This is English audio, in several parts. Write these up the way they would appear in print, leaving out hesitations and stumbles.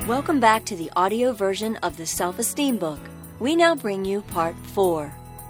Welcome back to the audio version of the Self-Esteem book. We now bring you Part 4.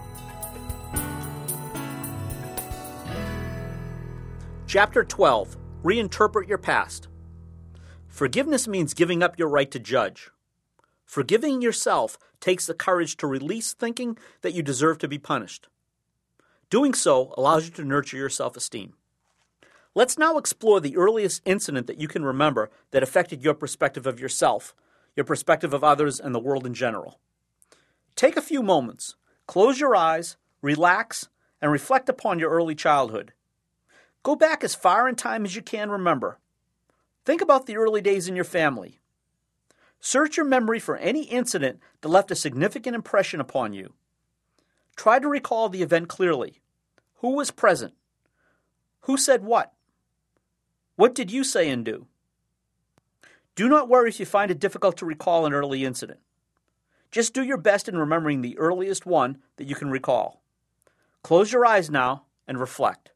Chapter 12. Reinterpret your past. Forgiveness means giving up your right to judge. Forgiving yourself takes the courage to release thinking that you deserve to be punished. Doing so allows you to nurture your self-esteem. Let's now explore the earliest incident that you can remember that affected your perspective of yourself, your perspective of others, and the world in general. Take a few moments, close your eyes, relax, and reflect upon your early childhood. Go back as far in time as you can remember. Think about the early days in your family. Search your memory for any incident that left a significant impression upon you. Try to recall the event clearly. Who was present? Who said what? What did you say and do? Do not worry if you find it difficult to recall an early incident. Just do your best in remembering the earliest one that you can recall. Close your eyes now and reflect.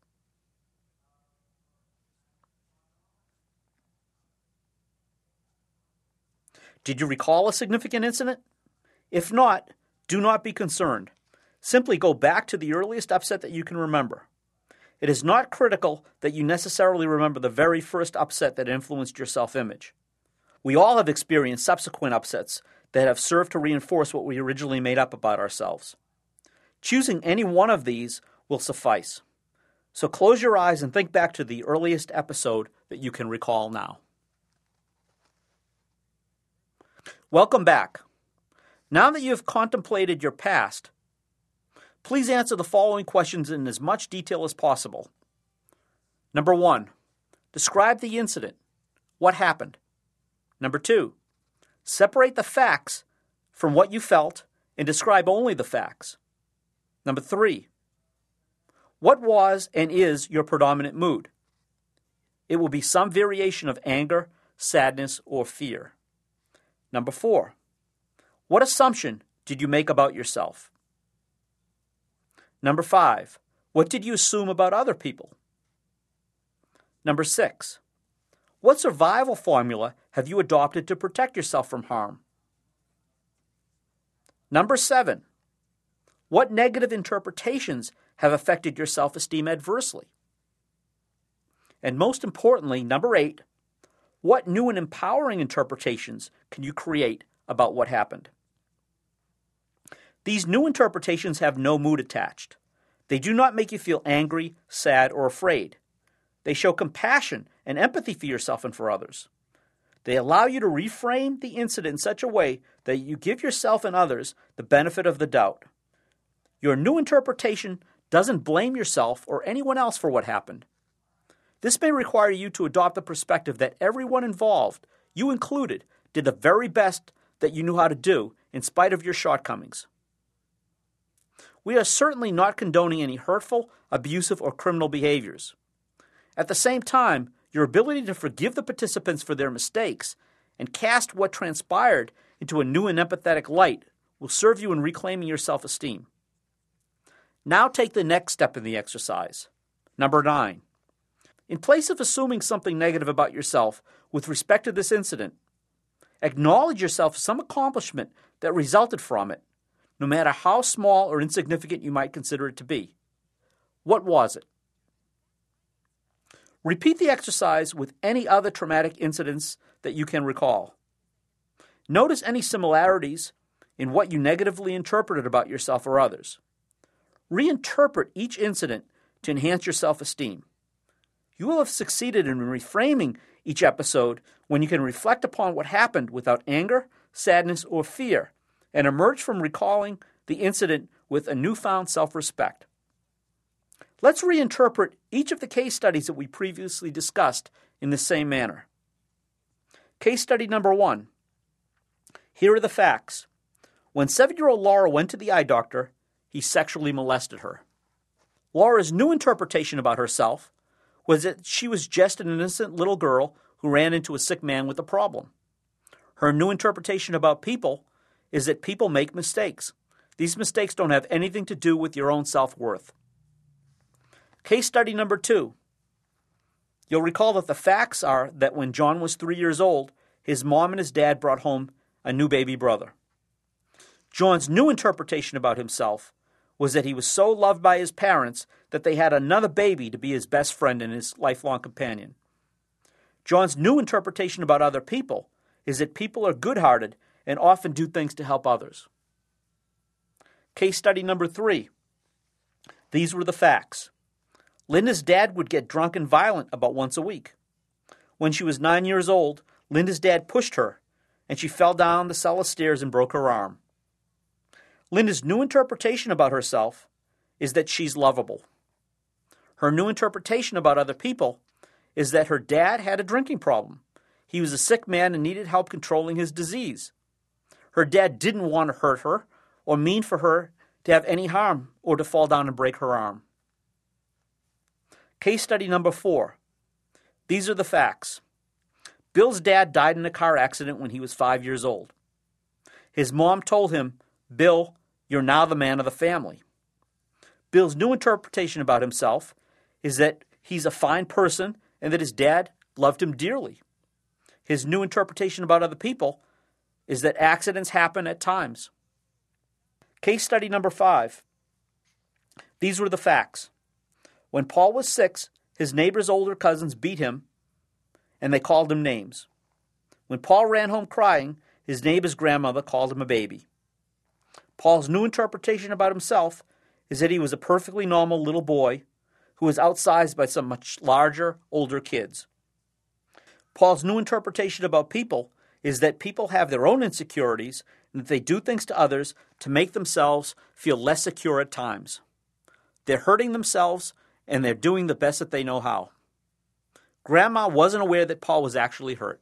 Did you recall a significant incident? If not, do not be concerned. Simply go back to the earliest upset that you can remember. It is not critical that you necessarily remember the very first upset that influenced your self-image. We all have experienced subsequent upsets that have served to reinforce what we originally made up about ourselves. Choosing any one of these will suffice. So close your eyes and think back to the earliest episode that you can recall now. Welcome back. Now that you have contemplated your past, please answer the following questions in as much detail as possible. Number 1, describe the incident. What happened? Number 2, separate the facts from what you felt and describe only the facts. Number 3, what was and is your predominant mood? It will be some variation of anger, sadness, or fear. Number 4, what assumption did you make about yourself? Number 5, what did you assume about other people? Number 6, what survival formula have you adopted to protect yourself from harm? Number 7, what negative interpretations have affected your self-esteem adversely? And most importantly, number 8, what new and empowering interpretations can you create about what happened? These new interpretations have no mood attached. They do not make you feel angry, sad, or afraid. They show compassion and empathy for yourself and for others. They allow you to reframe the incident in such a way that you give yourself and others the benefit of the doubt. Your new interpretation doesn't blame yourself or anyone else for what happened. This may require you to adopt the perspective that everyone involved, you included, did the very best that you knew how to do in spite of your shortcomings. We are certainly not condoning any hurtful, abusive, or criminal behaviors. At the same time, your ability to forgive the participants for their mistakes and cast what transpired into a new and empathetic light will serve you in reclaiming your self-esteem. Now take the next step in the exercise. Number 9. In place of assuming something negative about yourself with respect to this incident, acknowledge yourself for some accomplishment that resulted from it, no matter how small or insignificant you might consider it to be. What was it? Repeat the exercise with any other traumatic incidents that you can recall. Notice any similarities in what you negatively interpreted about yourself or others. Reinterpret each incident to enhance your self-esteem. You will have succeeded in reframing each episode when you can reflect upon what happened without anger, sadness, or fear, and emerge from recalling the incident with a newfound self-respect. Let's reinterpret each of the case studies that we previously discussed in the same manner. Case study number 1. Here are the facts. When 7-year-old Laura went to the eye doctor, he sexually molested her. Laura's new interpretation about herself was that she was just an innocent little girl who ran into a sick man with a problem. Her new interpretation about people is that people make mistakes. These mistakes don't have anything to do with your own self-worth. Case study number 2. You'll recall that the facts are that when John was 3 years old, his mom and his dad brought home a new baby brother. John's new interpretation about himself was that he was so loved by his parents that they had another baby to be his best friend and his lifelong companion. John's new interpretation about other people is that people are good-hearted and often do things to help others. Case study number 3. These were the facts. Linda's dad would get drunk and violent about once a week. When she was 9 years old, Linda's dad pushed her, and she fell down the cellar stairs and broke her arm. Linda's new interpretation about herself is that she's lovable. Her new interpretation about other people is that her dad had a drinking problem. He was a sick man and needed help controlling his disease. Her dad didn't want to hurt her or mean for her to have any harm or to fall down and break her arm. Case study number 4. These are the facts. Bill's dad died in a car accident when he was 5 years old. His mom told him, "Bill, you're now the man of the family." Bill's new interpretation about himself is that he's a fine person and that his dad loved him dearly. His new interpretation about other people is that accidents happen at times. Case study number 5. These were the facts. When Paul was 6, his neighbor's older cousins beat him, and they called him names. When Paul ran home crying, his neighbor's grandmother called him a baby. Paul's new interpretation about himself is that he was a perfectly normal little boy who was outsized by some much larger, older kids. Paul's new interpretation about people is that people have their own insecurities and that they do things to others to make themselves feel less secure at times. They're hurting themselves and they're doing the best that they know how. Grandma wasn't aware that Paul was actually hurt.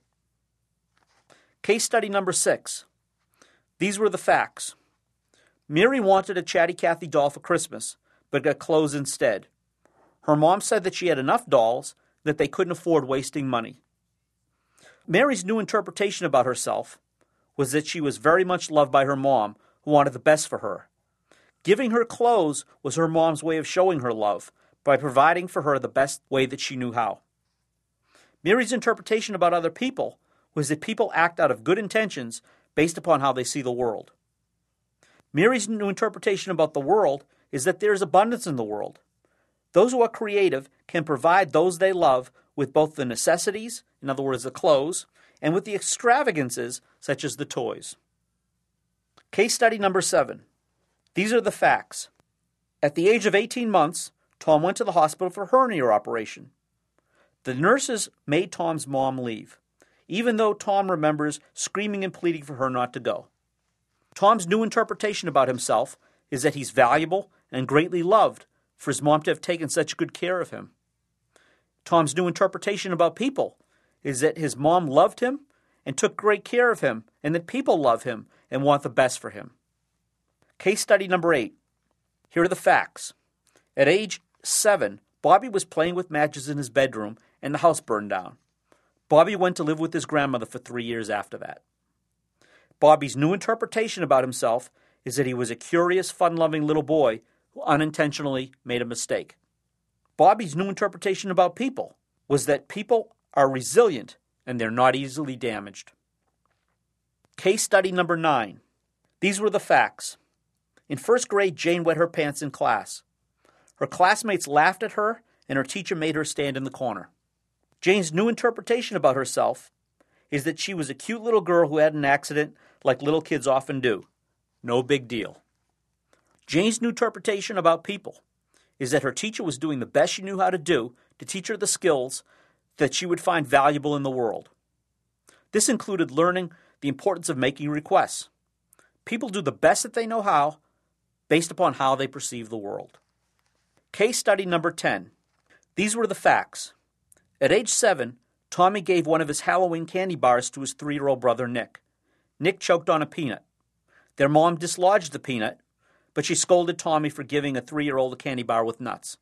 Case study number 6. These were the facts. Mary wanted a Chatty Cathy doll for Christmas, but got clothes instead. Her mom said that she had enough dolls that they couldn't afford wasting money. Mary's new interpretation about herself was that she was very much loved by her mom, who wanted the best for her. Giving her clothes was her mom's way of showing her love by providing for her the best way that she knew how. Mary's interpretation about other people was that people act out of good intentions based upon how they see the world. Mary's new interpretation about the world is that there is abundance in the world. Those who are creative can provide those they love with both the necessities, in other words, the clothes, and with the extravagances, such as the toys. Case study number 7. These are the facts. At the age of 18 months, Tom went to the hospital for a hernia operation. The nurses made Tom's mom leave, even though Tom remembers screaming and pleading for her not to go. Tom's new interpretation about himself is that he's valuable and greatly loved for his mom to have taken such good care of him. Tom's new interpretation about people is that his mom loved him and took great care of him, and that people love him and want the best for him. Case study number 8. Here are the facts. At age 7, Bobby was playing with matches in his bedroom and the house burned down. Bobby went to live with his grandmother for 3 years after that. Bobby's new interpretation about himself is that he was a curious, fun-loving little boy who unintentionally made a mistake. Bobby's new interpretation about people was that people are resilient and they're not easily damaged. Case study number 9. These were the facts. In first grade, Jane wet her pants in class. Her classmates laughed at her, and her teacher made her stand in the corner. Jane's new interpretation about herself is that she was a cute little girl who had an accident like little kids often do. No big deal. Jane's new interpretation about people is that her teacher was doing the best she knew how to do to teach her the skills that she would find valuable in the world. This included learning the importance of making requests. People do the best that they know how based upon how they perceive the world. Case study number 10. These were the facts. At age 7, Tommy gave one of his Halloween candy bars to his 3-year-old brother, Nick. Nick choked on a peanut. Their mom dislodged the peanut, but she scolded Tommy for giving a 3-year-old a candy bar with nuts.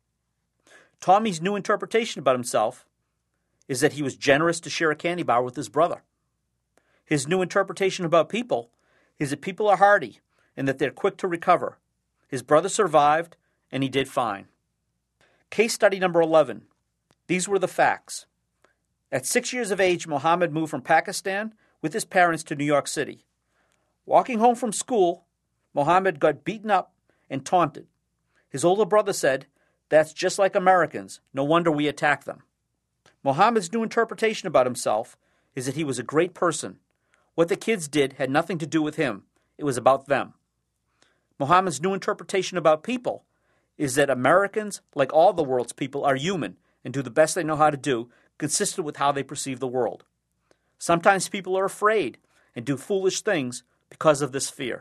Tommy's new interpretation about himself is that he was generous to share a candy bar with his brother. His new interpretation about people is that people are hardy and that they're quick to recover. His brother survived, and he did fine. Case study number 11. These were the facts. At 6 years of age, Mohammed moved from Pakistan with his parents to New York City. Walking home from school, Mohammed got beaten up and taunted. His older brother said, "That's just like Americans. No wonder we attack them." Mohammed's new interpretation about himself is that he was a great person. What the kids did had nothing to do with him. It was about them. Mohammed's new interpretation about people is that Americans, like all the world's people, are human and do the best they know how to do, consistent with how they perceive the world. Sometimes people are afraid and do foolish things because of this fear.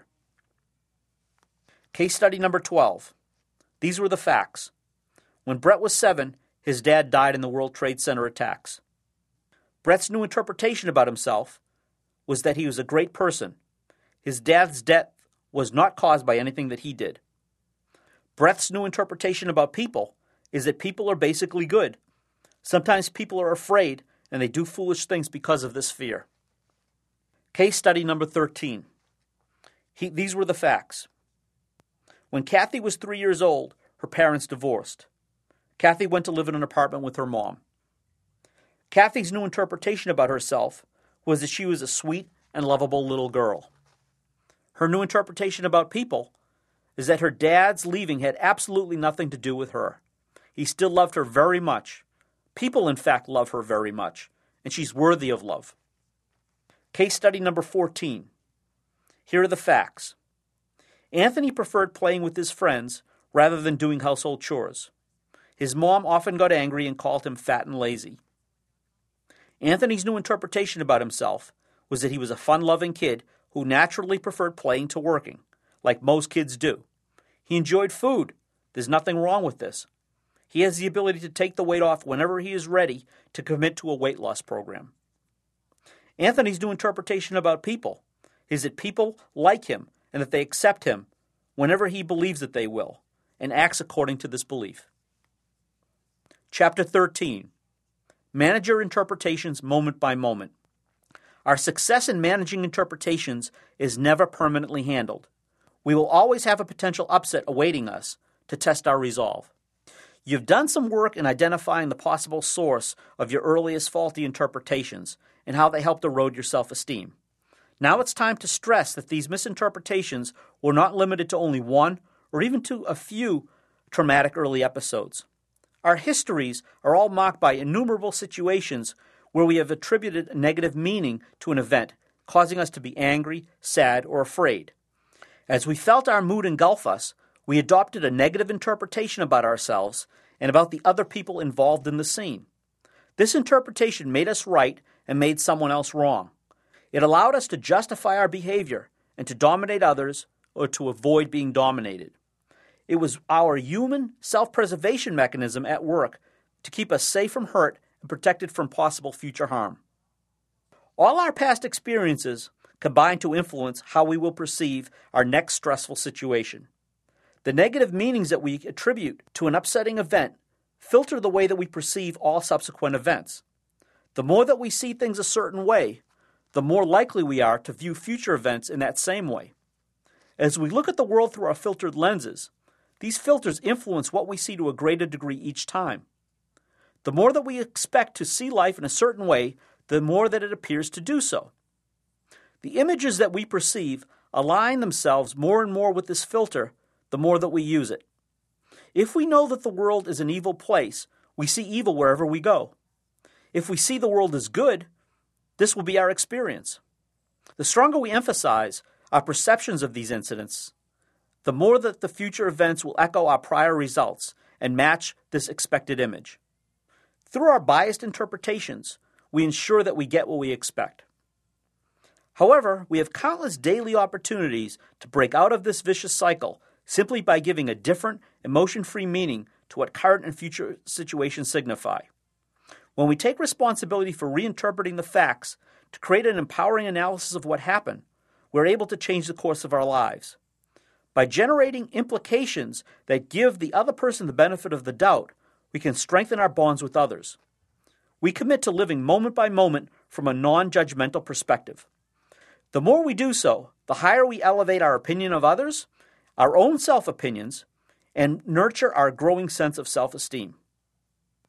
Case study number 12. These were the facts. When Brett was 7, his dad died in the World Trade Center attacks. Brett's new interpretation about himself was that he was a great person. His dad's death was not caused by anything that he did. Brett's new interpretation about people is that people are basically good. Sometimes people are afraid and they do foolish things because of this fear. Case study number 13. These were the facts. When Kathy was 3 years old, her parents divorced. Kathy went to live in an apartment with her mom. Kathy's new interpretation about herself was that she was a sweet and lovable little girl. Her new interpretation about people is that her dad's leaving had absolutely nothing to do with her. He still loved her very much. People, in fact, love her very much, and she's worthy of love. Case study number 14. Here are the facts. Anthony preferred playing with his friends rather than doing household chores. His mom often got angry and called him fat and lazy. Anthony's new interpretation about himself was that he was a fun-loving kid who naturally preferred playing to working, like most kids do. He enjoyed food. There's nothing wrong with this. He has the ability to take the weight off whenever he is ready to commit to a weight loss program. Anthony's new interpretation about people is that people like him and that they accept him whenever he believes that they will, and acts according to this belief. Chapter 13. Manage your interpretations moment by moment. Our success in managing interpretations is never permanently handled. We will always have a potential upset awaiting us to test our resolve. You've done some work in identifying the possible source of your earliest faulty interpretations and how they helped erode your self-esteem. Now it's time to stress that these misinterpretations were not limited to only one or even to a few traumatic early episodes. Our histories are all marked by innumerable situations where we have attributed a negative meaning to an event, causing us to be angry, sad, or afraid. As we felt our mood engulf us, we adopted a negative interpretation about ourselves and about the other people involved in the scene. This interpretation made us right and made someone else wrong. It allowed us to justify our behavior and to dominate others or to avoid being dominated. It was our human self-preservation mechanism at work to keep us safe from hurt and protected from possible future harm. All our past experiences combine to influence how we will perceive our next stressful situation. The negative meanings that we attribute to an upsetting event filter the way that we perceive all subsequent events. The more that we see things a certain way, the more likely we are to view future events in that same way. As we look at the world through our filtered lenses, these filters influence what we see to a greater degree each time. The more that we expect to see life in a certain way, the more that it appears to do so. The images that we perceive align themselves more and more with this filter the more that we use it. If we know that the world is an evil place, we see evil wherever we go. If we see the world as good, this will be our experience. The stronger we emphasize our perceptions of these incidents, the more that the future events will echo our prior results and match this expected image. Through our biased interpretations, we ensure that we get what we expect. However, we have countless daily opportunities to break out of this vicious cycle simply by giving a different, emotion-free meaning to what current and future situations signify. When we take responsibility for reinterpreting the facts to create an empowering analysis of what happened, we're able to change the course of our lives. By generating implications that give the other person the benefit of the doubt, we can strengthen our bonds with others. We commit to living moment by moment from a non-judgmental perspective. The more we do so, the higher we elevate our opinion of others, our own self-opinions, and nurture our growing sense of self-esteem.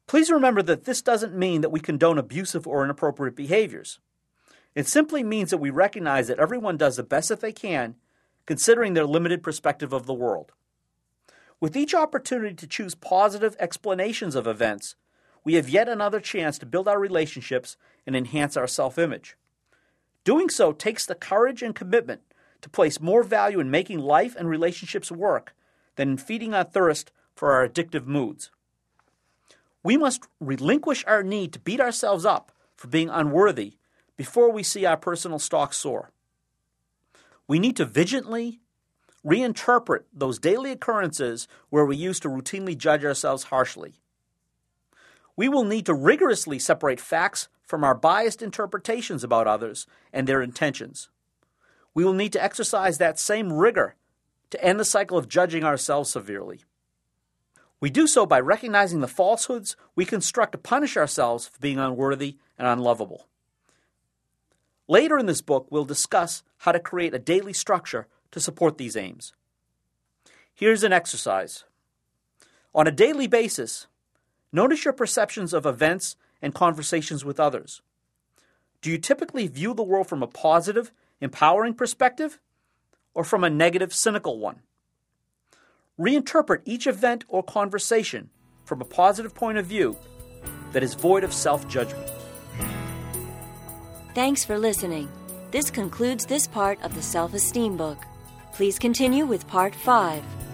Please remember that this doesn't mean that we condone abusive or inappropriate behaviors. It simply means that we recognize that everyone does the best that they can, considering their limited perspective of the world. With each opportunity to choose positive explanations of events, we have yet another chance to build our relationships and enhance our self-image. Doing so takes the courage and commitment to place more value in making life and relationships work than in feeding our thirst for our addictive moods. We must relinquish our need to beat ourselves up for being unworthy before we see our personal stock soar. We need to vigilantly reinterpret those daily occurrences where we used to routinely judge ourselves harshly. We will need to rigorously separate facts from our biased interpretations about others and their intentions. We will need to exercise that same rigor to end the cycle of judging ourselves severely. We do so by recognizing the falsehoods we construct to punish ourselves for being unworthy and unlovable. Later in this book, we'll discuss how to create a daily structure to support these aims. Here's an exercise. On a daily basis, notice your perceptions of events and conversations with others. Do you typically view the world from a positive, empowering perspective, or from a negative, cynical one? Reinterpret each event or conversation from a positive point of view that is void of self-judgment. Thanks for listening. This concludes this part of the Self-Esteem book. Please continue with Part 5.